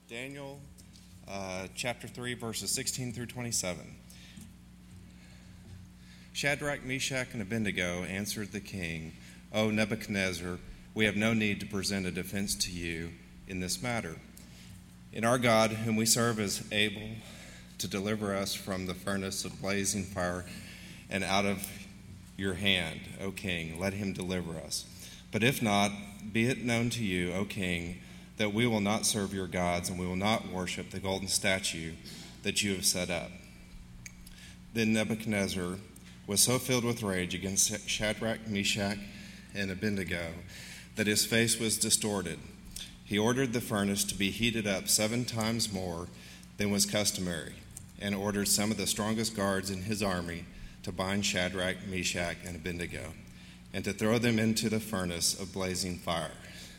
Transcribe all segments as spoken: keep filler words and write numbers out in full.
Daniel uh, chapter three, verses sixteen through twenty-seven. Shadrach, Meshach, and Abednego answered the king, "O Nebuchadnezzar, we have no need to present a defense to you in this matter. And our God, whom we serve, is able to deliver us from the furnace of blazing fire and out of your hand, O king. Let him deliver us. But if not, be it known to you, O king, that we will not serve your gods, and we will not worship the golden statue that you have set up." Then Nebuchadnezzar was so filled with rage against Shadrach, Meshach, and Abednego that his face was distorted. He ordered the furnace to be heated up seven times more than was customary, and ordered some of the strongest guards in his army to bind Shadrach, Meshach, and Abednego, and to throw them into the furnace of blazing fire.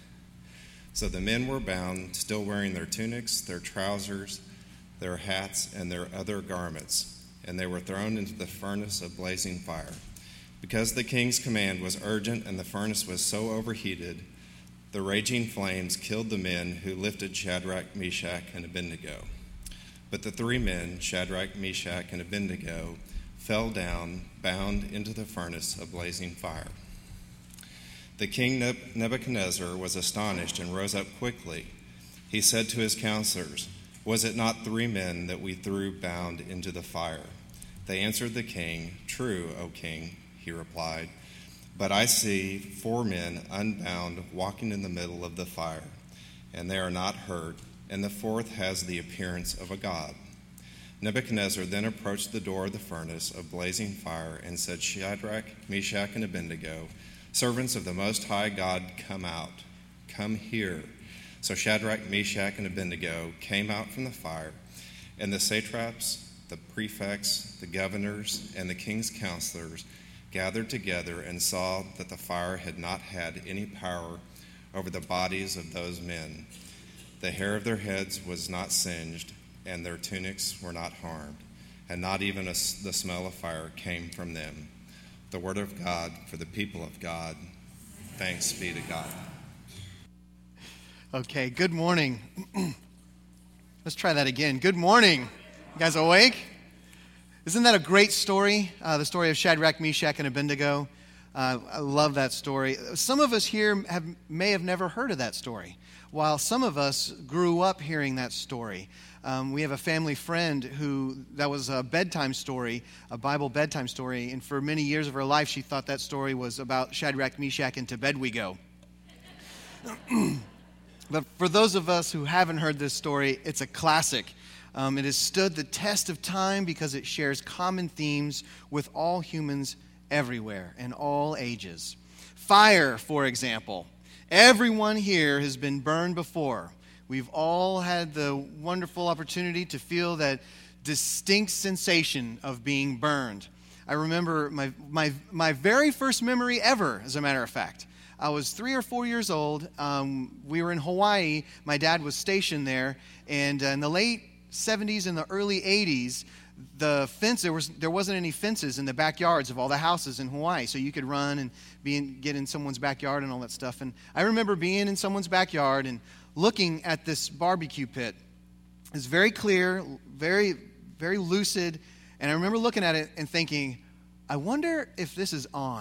So the men were bound, still wearing their tunics, their trousers, their hats, and their other garments, and they were thrown into the furnace of blazing fire. Because the king's command was urgent and the furnace was so overheated, the raging flames killed the men who lifted Shadrach, Meshach, and Abednego. But the three men, Shadrach, Meshach, and Abednego, fell down, bound into the furnace of blazing fire. The king Nebuchadnezzar was astonished and rose up quickly. He said to his counselors, "Was it not three men that we threw bound into the fire?" They answered the king, "True, O king," he replied. "But I see four men unbound walking in the middle of the fire, and they are not hurt, and the fourth has the appearance of a god." Nebuchadnezzar then approached the door of the furnace of blazing fire and said, "Shadrach, Meshach, and Abednego, servants of the Most High God, come out. Come here." So Shadrach, Meshach, and Abednego came out from the fire, and the satraps, the prefects, the governors, and the king's counselors gathered together and saw that the fire had not had any power over the bodies of those men. The hair of their heads was not singed, and their tunics were not harmed, and not even a, the smell of fire came from them. The word of God for the people of God. Thanks be to God. Okay, good morning. Let's try that again. Good morning. You guys awake? Isn't that a great story? Uh, the story of Shadrach, Meshach, and Abednego. Uh, I love that story. Some of us here have may have never heard of that story, while some of us grew up hearing that story. Um, we have a family friend who, that was a bedtime story, a Bible bedtime story, and for many years of her life, she thought that story was about Shadrach, Meshach, and to bed we go. But for those of us who haven't heard this story, it's a classic. Um, it has stood the test of time because it shares common themes with all humans everywhere and all ages. Fire, for example. Everyone here has been burned before. We've all had the wonderful opportunity to feel that distinct sensation of being burned. I remember my, my, my very first memory ever, as a matter of fact. I was three or four years old. Um, we were in Hawaii. My dad was stationed there. And uh, in the late seventies and the early eighties, the fence, there, was, there wasn't any fences in the backyards of all the houses in Hawaii. So you could run and be in, get in someone's backyard and all that stuff. And I remember being in someone's backyard and looking at this barbecue pit. It's very clear, very, very lucid. And I remember looking at it and thinking, I wonder if this is on.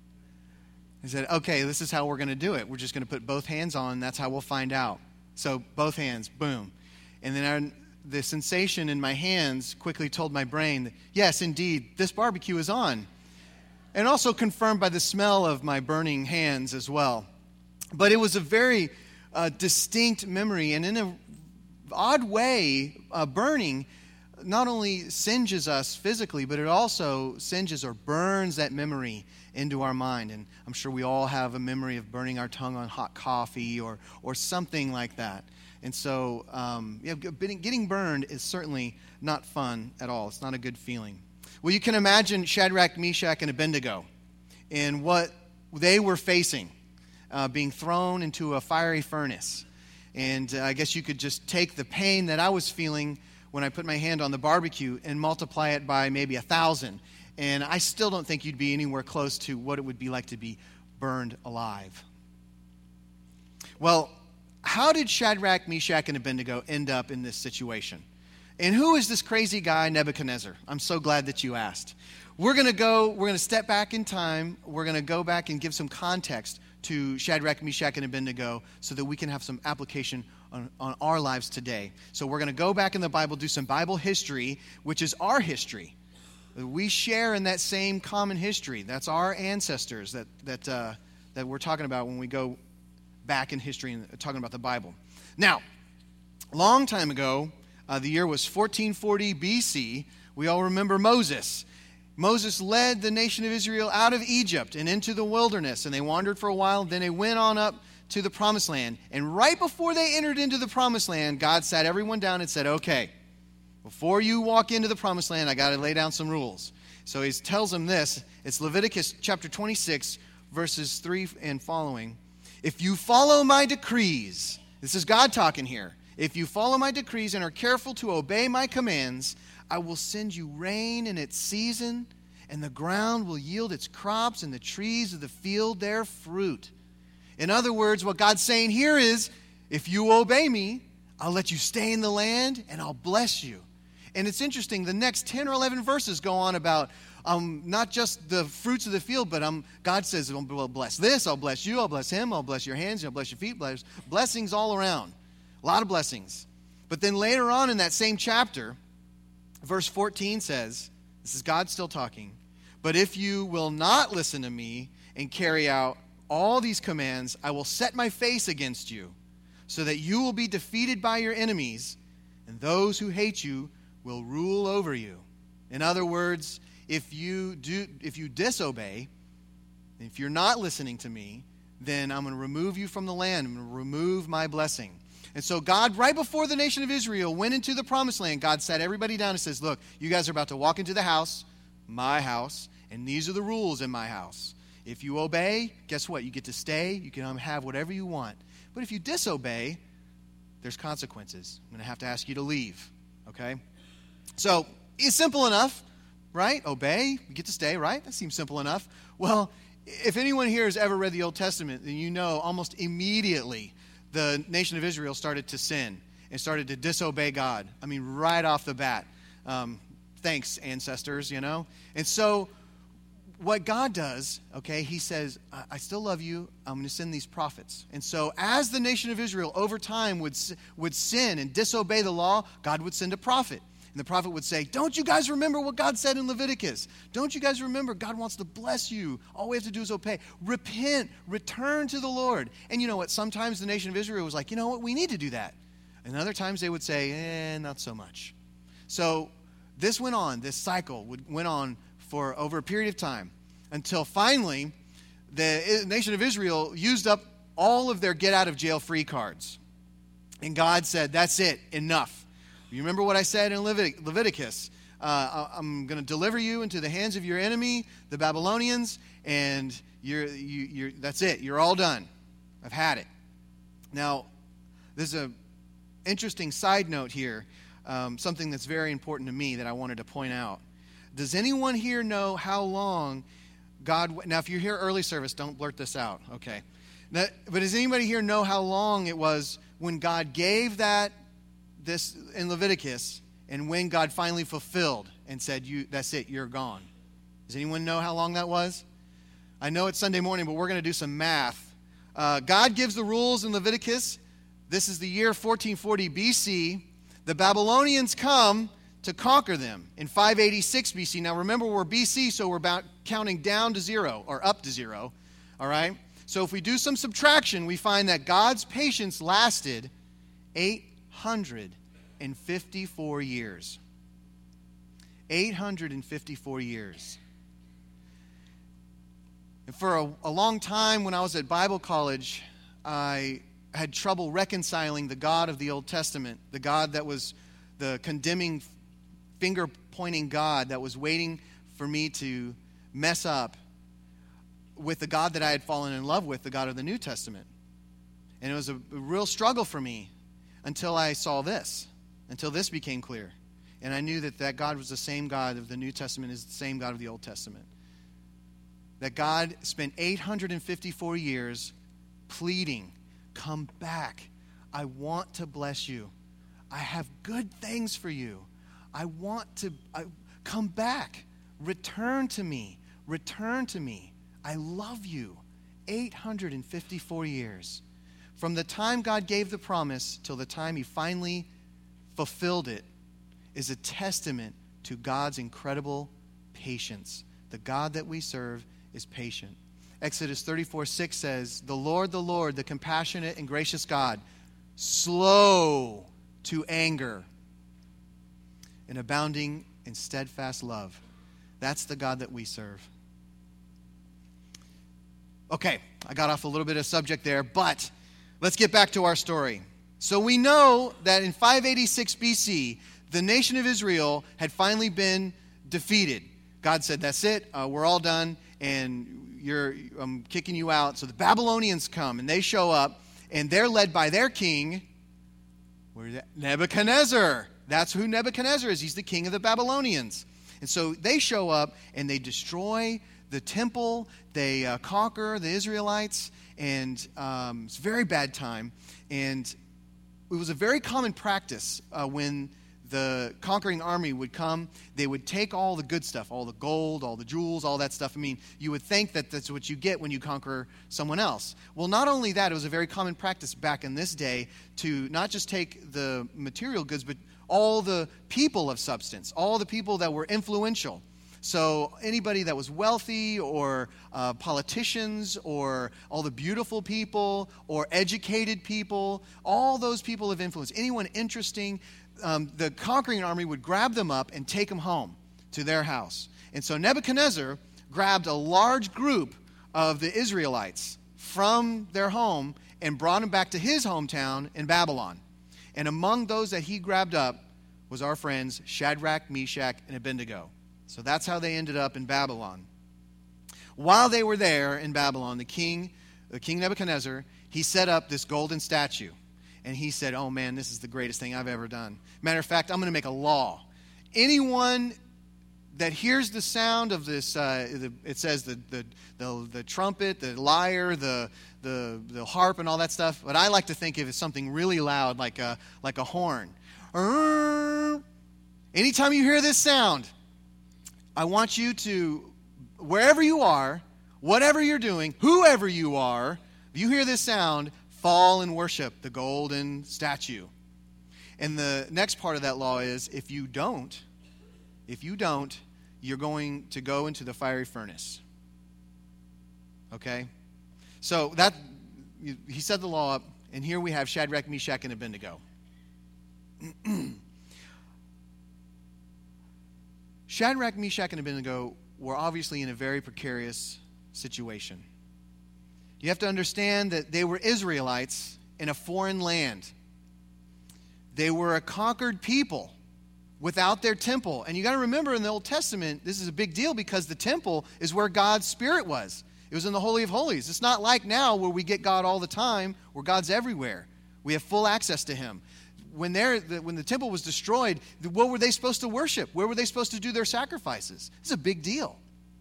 I said, okay, this is how we're going to do it. We're just going to put both hands on. That's how we'll find out. So both hands, boom. And then I, the sensation in my hands quickly told my brain that, yes, indeed, this barbecue is on. And also confirmed by the smell of my burning hands as well. But it was a very uh, distinct memory. And in an odd way, uh, burning not only singes us physically, but it also singes or burns that memory into our mind. And I'm sure we all have a memory of burning our tongue on hot coffee or or something like that. And so um, yeah, getting burned is certainly not fun at all. It's not a good feeling. Well, you can imagine Shadrach, Meshach, and Abednego and what they were facing, uh, being thrown into a fiery furnace. And uh, I guess you could just take the pain that I was feeling when I put my hand on the barbecue and multiply it by maybe a thousand. And I still don't think you'd be anywhere close to what it would be like to be burned alive. Well, how did Shadrach, Meshach, and Abednego end up in this situation? And who is this crazy guy, Nebuchadnezzar? I'm so glad that you asked. We're going to go, we're going to step back in time. We're going to go back and give some context to Shadrach, Meshach, and Abednego so that we can have some application on, on our lives today. So we're going to go back in the Bible, do some Bible history, which is our history. We share in that same common history. That's our ancestors that that uh, that we're talking about when we go back in history and talking about the Bible. Now, a long time ago, uh, the year was fourteen forty B C. We all remember Moses. Moses led the nation of Israel out of Egypt and into the wilderness, and they wandered for a while. Then they went on up to the Promised Land. And right before they entered into the Promised Land, God sat everyone down and said, okay, before you walk into the Promised Land, I got to lay down some rules. So he tells them this. It's Leviticus chapter twenty-six, verses three and following. If you follow my decrees, this is God talking here. If you follow my decrees and are careful to obey my commands, I will send you rain in its season, and the ground will yield its crops, and the trees of the field their fruit. In other words, what God's saying here is, if you obey me, I'll let you stay in the land, and I'll bless you. And it's interesting, the next ten or eleven verses go on about um, not just the fruits of the field, but um, God says, I'll bless this, I'll bless you, I'll bless him, I'll bless your hands, I'll bless your feet, bless, blessings all around. A lot of blessings. But then later on in that same chapter, verse fourteen says, this is God still talking, but if you will not listen to me and carry out all these commands, I will set my face against you, so that you will be defeated by your enemies, and those who hate you will rule over you. In other words, if you do, if you disobey, if you're not listening to me, then I'm going to remove you from the land. I'm going to remove my blessing. And so God, right before the nation of Israel went into the Promised Land, God sat everybody down and says, look, you guys are about to walk into the house, my house, and these are the rules in my house. If you obey, guess what? You get to stay. You can have whatever you want. But if you disobey, there's consequences. I'm going to have to ask you to leave. Okay? So it's simple enough, right? Obey, you get to stay, right? That seems simple enough. Well, if anyone here has ever read the Old Testament, then you know almost immediately the nation of Israel started to sin and started to disobey God. I mean, right off the bat. Um, thanks, ancestors, you know? And so what God does, okay, he says, I, I still love you. I'm going to send these prophets. And so as the nation of Israel over time would, would sin and disobey the law, God would send a prophet. And the prophet would say, don't you guys remember what God said in Leviticus? Don't you guys remember God wants to bless you? All we have to do is obey. Repent, return to the Lord. And you know what? Sometimes the nation of Israel was like, you know what? We need to do that. And other times they would say, eh, not so much. So this went on, this cycle would, went on for over a period of time until finally the nation of Israel used up all of their get-out-of-jail-free cards. And God said, that's it, enough. You remember what I said in Levit- Leviticus? Uh, I'm going to deliver you into the hands of your enemy, the Babylonians, and you're, you, you're, that's it. You're all done. I've had it. Now, there's an interesting side note here, um, something that's very important to me that I wanted to point out. Does anyone here know how long God... Now, if you're here early service, don't blurt this out. Okay. Now, but does anybody here know how long it was when God gave that this in Leviticus, and when God finally fulfilled and said, "You, that's it, you're gone"? Does anyone know how long that was? I know it's Sunday morning, but we're going to do some math. Uh, God gives the rules in Leviticus. This is the year fourteen forty B C. The Babylonians come to conquer them in five eighty-six B C. Now remember, we're B C, so we're about counting down to zero, or up to zero. All right? So if we do some subtraction, we find that God's patience lasted eight hundred fifty-four years. eight hundred fifty-four years. And for a, a long time when I was at Bible college, I had trouble reconciling the God of the Old Testament, the God that was the condemning, finger-pointing God that was waiting for me to mess up, with the God that I had fallen in love with, the God of the New Testament. And it was a, a real struggle for me until I saw this, until this became clear. And I knew that that God was the same God of the New Testament as the same God of the Old Testament. That God spent eight hundred fifty-four years pleading, come back. I want to bless you. I have good things for you. I want to I, come back. Return to me. Return to me. I love you. eight hundred fifty-four years. From the time God gave the promise till the time he finally fulfilled it is a testament to God's incredible patience. The God that we serve is patient. Exodus thirty-four six says, "The Lord, the Lord, the compassionate and gracious God, slow to anger and abounding in steadfast love." That's the God that we serve. Okay, I got off a little bit of subject there, but let's get back to our story. So we know that in five eighty-six B C, the nation of Israel had finally been defeated. God said, that's it, uh, we're all done, and you're, I'm kicking you out. So the Babylonians come, and they show up, and they're led by their king, where's that? Nebuchadnezzar. That's who Nebuchadnezzar is. He's the king of the Babylonians. And so they show up, and they destroy the temple. They uh, conquer the Israelites, and um, it's a very bad time. And it was a very common practice uh, when the conquering army would come. They would take all the good stuff, all the gold, all the jewels, all that stuff. I mean, you would think that that's what you get when you conquer someone else. Well, not only that, it was a very common practice back in this day to not just take the material goods, but all the people of substance, all the people that were influential. So anybody that was wealthy, or uh, politicians, or all the beautiful people, or educated people, all those people of influence, anyone interesting, um, the conquering army would grab them up and take them home to their house. And so Nebuchadnezzar grabbed a large group of the Israelites from their home and brought them back to his hometown in Babylon. And among those that he grabbed up was our friends Shadrach, Meshach, and Abednego. So that's how they ended up in Babylon. While they were there in Babylon, the king, the King Nebuchadnezzar, he set up this golden statue. And he said, oh man, this is the greatest thing I've ever done. Matter of fact, I'm going to make a law. Anyone that hears the sound of this, uh, the, it says the, the the the trumpet, the lyre, the the the harp, and all that stuff. But I like to think of it as something really loud, like a like a horn. Anytime you hear this sound, I want you to, wherever you are, whatever you're doing, whoever you are, if you hear this sound, fall and worship the golden statue. And the next part of that law is, if you don't, if you don't, you're going to go into the fiery furnace. Okay? So that, he set the law up, and here we have Shadrach, Meshach, and Abednego. Shadrach, Meshach, and Abednego were obviously in a very precarious situation. You have to understand that they were Israelites in a foreign land. They were a conquered people without their temple. And you got to remember, in the Old Testament, this is a big deal because the temple is where God's Spirit was. It was in the Holy of Holies. It's not like now where we get God all the time, where God's everywhere. We have full access to Him. When, when the temple was destroyed, what were they supposed to worship? Where were they supposed to do their sacrifices? It's a big deal.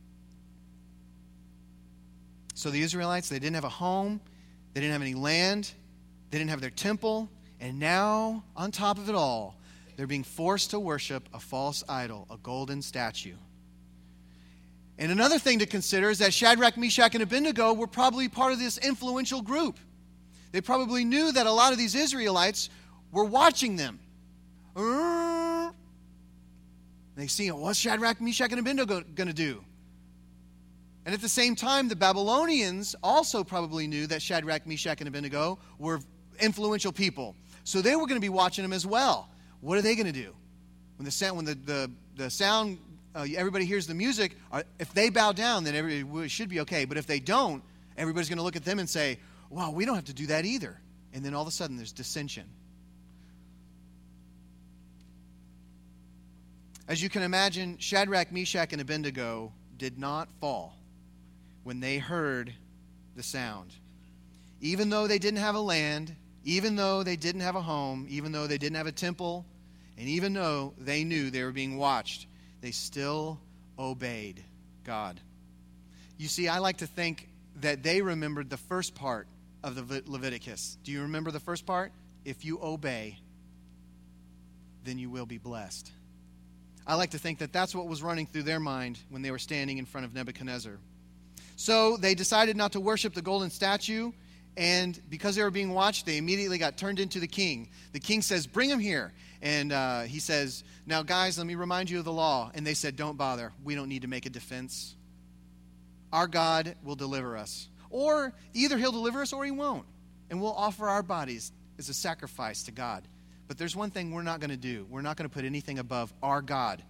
So the Israelites, they didn't have a home. They didn't have any land. They didn't have their temple. And now, on top of it all, they're being forced to worship a false idol, a golden statue. And another thing to consider is that Shadrach, Meshach, and Abednego were probably part of this influential group. They probably knew that a lot of these Israelites were watching them. They see, what's Shadrach, Meshach, and Abednego going to do? And at the same time, the Babylonians also probably knew that Shadrach, Meshach, and Abednego were influential people. So they were going to be watching them as well. What are they going to do? When the sound, when the, the, the sound, uh, everybody hears the music, uh, if they bow down, then everybody should be okay. But if they don't, everybody's going to look at them and say, wow, we don't have to do that either. And then all of a sudden, there's dissension. As you can imagine, Shadrach, Meshach, and Abednego did not fall when they heard the sound. Even though they didn't have a land, even though they didn't have a home, even though they didn't have a temple, and even though they knew they were being watched, they still obeyed God. You see, I like to think that they remembered the first part of the Leviticus. Do you remember the first part? if you obey, then you will be blessed. I like to think that that's what was running through their mind when they were standing in front of Nebuchadnezzar. So they decided not to worship the golden statue, and because they were being watched, they immediately got turned into the king. The king says, bring him here. And uh, he says, now guys, let me remind you of the law. And they said, don't bother. We don't need to make a defense. Our God will deliver us. Or either he'll deliver us or he won't. And we'll offer our bodies as a sacrifice to God. But there's one thing we're not going to do. We're not going to put anything above our God.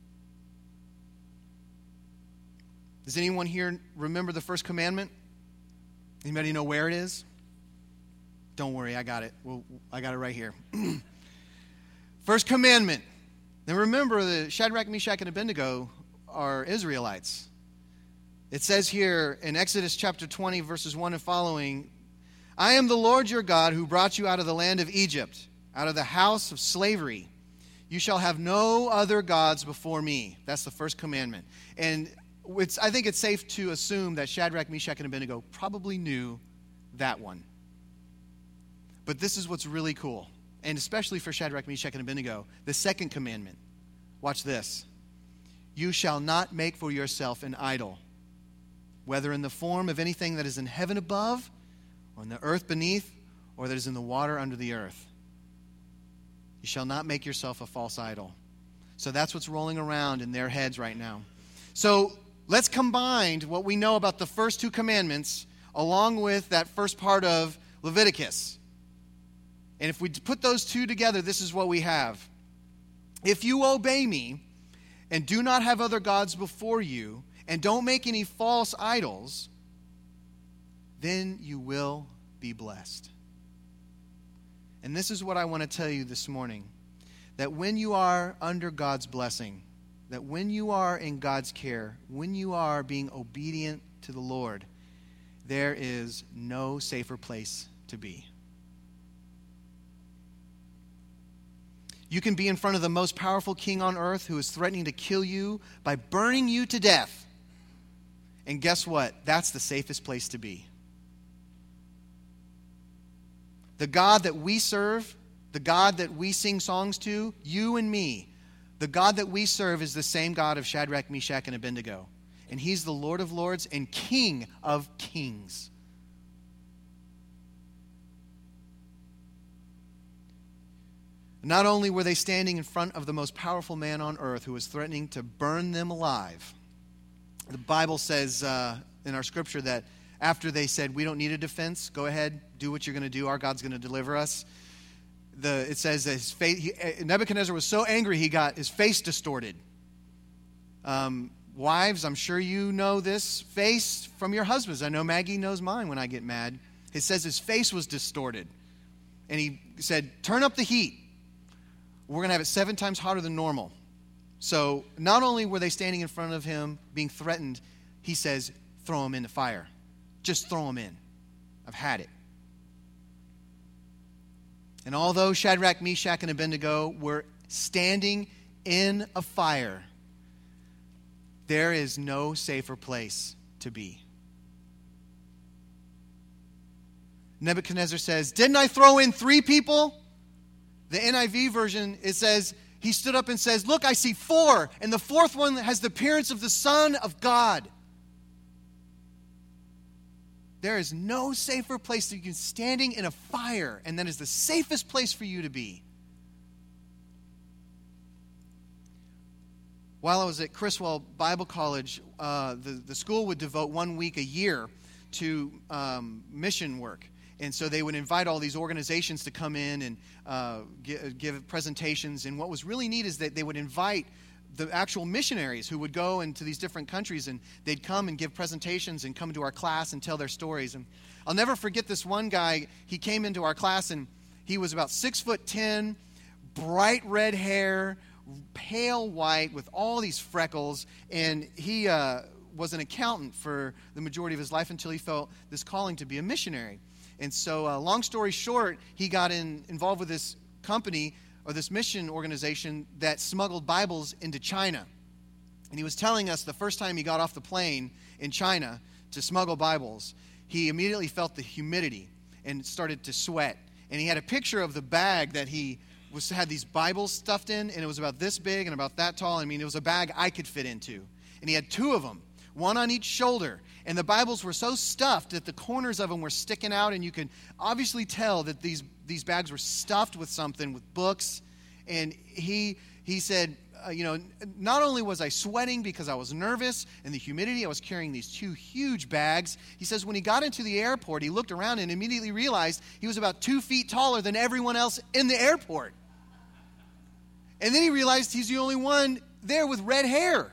Does anyone here remember the first commandment? Anybody know where it is? Don't worry, I got it. Well, I got it right here. First commandment. Now remember, the Shadrach, Meshach, and Abednego are Israelites. It says here in Exodus chapter twenty, verses one and following, I am the Lord your God who brought you out of the land of Egypt, out of the house of slavery. You shall have no other gods before me. That's the first commandment. And it's, I think it's safe to assume that Shadrach, Meshach, and Abednego probably knew that one. But this is what's really cool, and especially for Shadrach, Meshach, and Abednego, the second commandment. Watch this. You shall not make for yourself an idol, whether in the form of anything that is in heaven above, or in the earth beneath, or that is in the water under the earth. You shall not make yourself a false idol. So that's what's rolling around in their heads right now. So let's combine what we know about the first two commandments along with that first part of Leviticus. And if we put those two together, this is what we have. If you obey me and do not have other gods before you and don't make any false idols, then you will be blessed. And this is what I want to tell you this morning. That when you are under God's blessing, that when you are in God's care, when you are being obedient to the Lord, there is no safer place to be. You can be in front of the most powerful king on earth who is threatening to kill you by burning you to death. And guess what? That's the safest place to be. The God that we serve, the God that we sing songs to, you and me, the God that we serve is the same God of Shadrach, Meshach, and Abednego. And he's the Lord of lords and King of kings. Not only were they standing in front of the most powerful man on earth who was threatening to burn them alive, the Bible says uh, in our scripture that after they said, we don't need a defense, go ahead, do what you're going to do, our God's going to deliver us. The, it says that his face, he, Nebuchadnezzar was so angry he got his face distorted. Um, wives, I'm sure you know this face from your husbands. I know Maggie knows mine when I get mad. It says his face was distorted. And he said, turn up the heat. We're going to have it seven times hotter than normal. So not only were they standing in front of him being threatened, he says, throw him in the fire. Just throw him in. I've had it. And although Shadrach, Meshach, and Abednego were standing in a fire, there is no safer place to be. Nebuchadnezzar says, didn't I throw in three people? The N I V version, it says, he stood up and says, look, I see four, and the fourth one has the appearance of the Son of God. There is no safer place than you can standing in a fire, and that is the safest place for you to be. While I was at Criswell Bible College, uh, the, the school would devote one week a year to um, mission work. And so they would invite all these organizations to come in and uh, give, give presentations. And what was really neat is that they would invite the actual missionaries who would go into these different countries, and they'd come and give presentations and come to our class and tell their stories. And I'll never forget this one guy. He came into our class, and he was about six foot ten, bright red hair, pale white with all these freckles, and he uh, was an accountant for the majority of his life until he felt this calling to be a missionary. And so, uh, long story short, he got in, involved with this company or this mission organization that smuggled Bibles into China. And he was telling us the first time he got off the plane in China to smuggle Bibles, he immediately felt the humidity and started to sweat. And he had a picture of the bag that he was had these Bibles stuffed in, and it was about this big and about that tall. I mean, it was a bag I could fit into. And he had two of them, one on each shoulder. And the Bibles were so stuffed that the corners of them were sticking out, and you could obviously tell that these, these bags were stuffed with something, with books. And he he said, uh, you know, not only was I sweating because I was nervous and the humidity, I was carrying these two huge bags. He says when he got into the airport, he looked around and immediately realized he was about two feet taller than everyone else in the airport. And then he realized he's the only one there with red hair.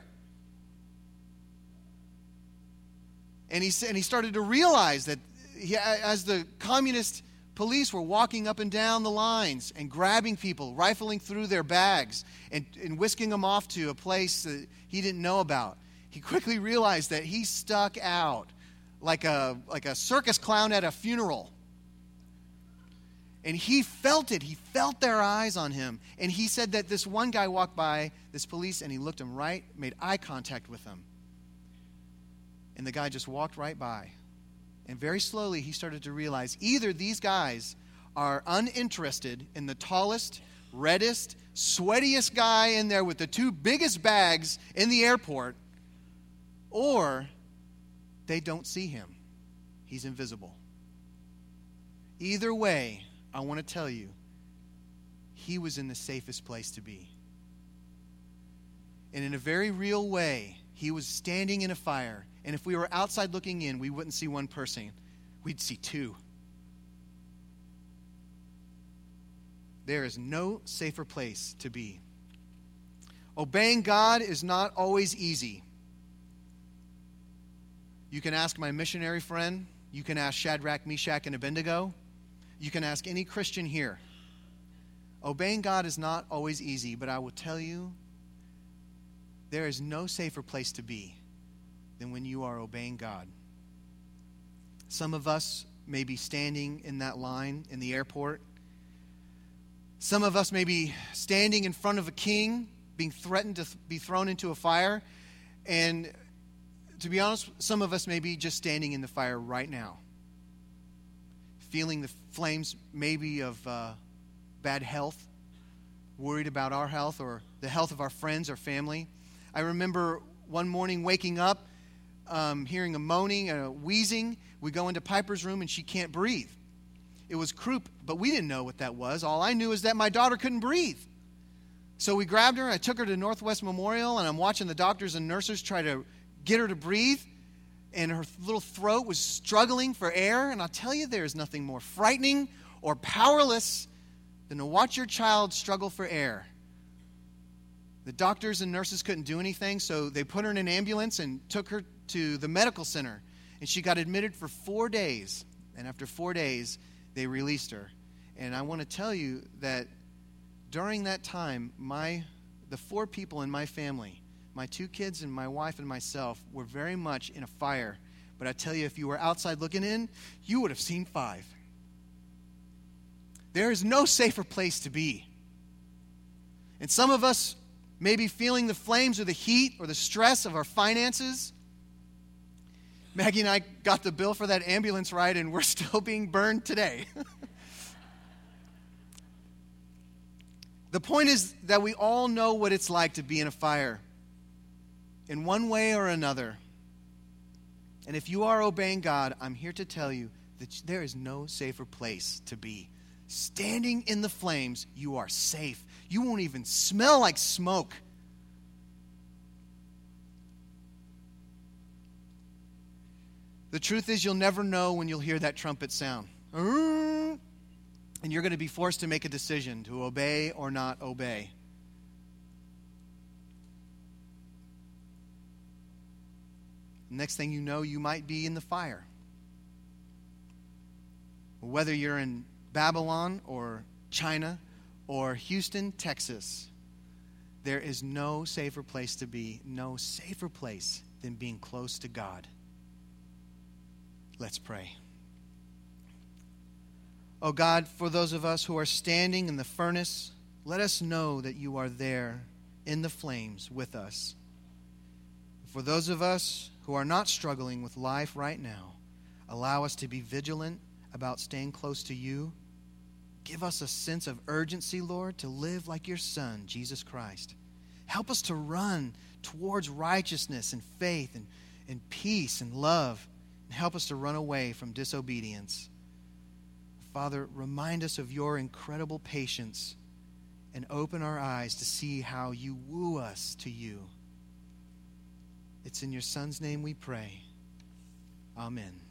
And he, and he started to realize that he, as the communist police were walking up and down the lines and grabbing people, rifling through their bags and, and whisking them off to a place that he didn't know about, he quickly realized that he stuck out like a, like a circus clown at a funeral. And he felt it. He felt their eyes on him. And he said that this one guy walked by, this police, and he looked him right, made eye contact with him. And the guy just walked right by. And very slowly he started to realize either these guys are uninterested in the tallest, reddest, sweatiest guy in there with the two biggest bags in the airport, or they don't see him. He's invisible. Either way, I want to tell you, he was in the safest place to be. And in a very real way, he was standing in a fire. And if we were outside looking in, we wouldn't see one person. We'd see two. There is no safer place to be. Obeying God is not always easy. You can ask my missionary friend. You can ask Shadrach, Meshach, and Abednego. You can ask any Christian here. Obeying God is not always easy, but I will tell you, there is no safer place to be than when you are obeying God. Some of us may be standing in that line in the airport. Some of us may be standing in front of a king, being threatened to th- be thrown into a fire. And to be honest, some of us may be just standing in the fire right now, feeling the flames maybe of uh, bad health, worried about our health or the health of our friends or family. I remember one morning waking up, um, hearing a moaning and a wheezing. We go into Piper's room and she can't breathe. It was croup, but we didn't know what that was. All I knew is that my daughter couldn't breathe. So we grabbed her, I took her to Northwest Memorial, and I'm watching the doctors and nurses try to get her to breathe. And her little throat was struggling for air. And I'll tell you, there is nothing more frightening or powerless than to watch your child struggle for air. The doctors and nurses couldn't do anything, so they put her in an ambulance and took her to the medical center. And she got admitted for four days. And after four days, they released her. And I want to tell you that during that time, my the four people in my family, my two kids and my wife and myself, were very much in a fire. But I tell you, if you were outside looking in, you would have seen five. There is no safer place to be. And some of us may be feeling the flames or the heat or the stress of our finances. Maggie and I got the bill for that ambulance ride, and we're still being burned today. The point is that we all know what it's like to be in a fire in one way or another. And if you are obeying God, I'm here to tell you that there is no safer place to be. Standing in the flames, you are safe. You won't even smell like smoke. The truth is, you'll never know when you'll hear that trumpet sound. And you're going to be forced to make a decision to obey or not obey. Next thing you know, you might be in the fire. Whether you're in Babylon or China or Houston, Texas, there is no safer place to be, no safer place than being close to God. Let's pray. Oh God, for those of us who are standing in the furnace, let us know that you are there in the flames with us. For those of us who are not struggling with life right now, allow us to be vigilant about staying close to you. Give us a sense of urgency, Lord, to live like your Son, Jesus Christ. Help us to run towards righteousness and faith and, and peace and love. And help us to run away from disobedience. Father, remind us of your incredible patience and open our eyes to see how you woo us to you. It's in your Son's name we pray. Amen.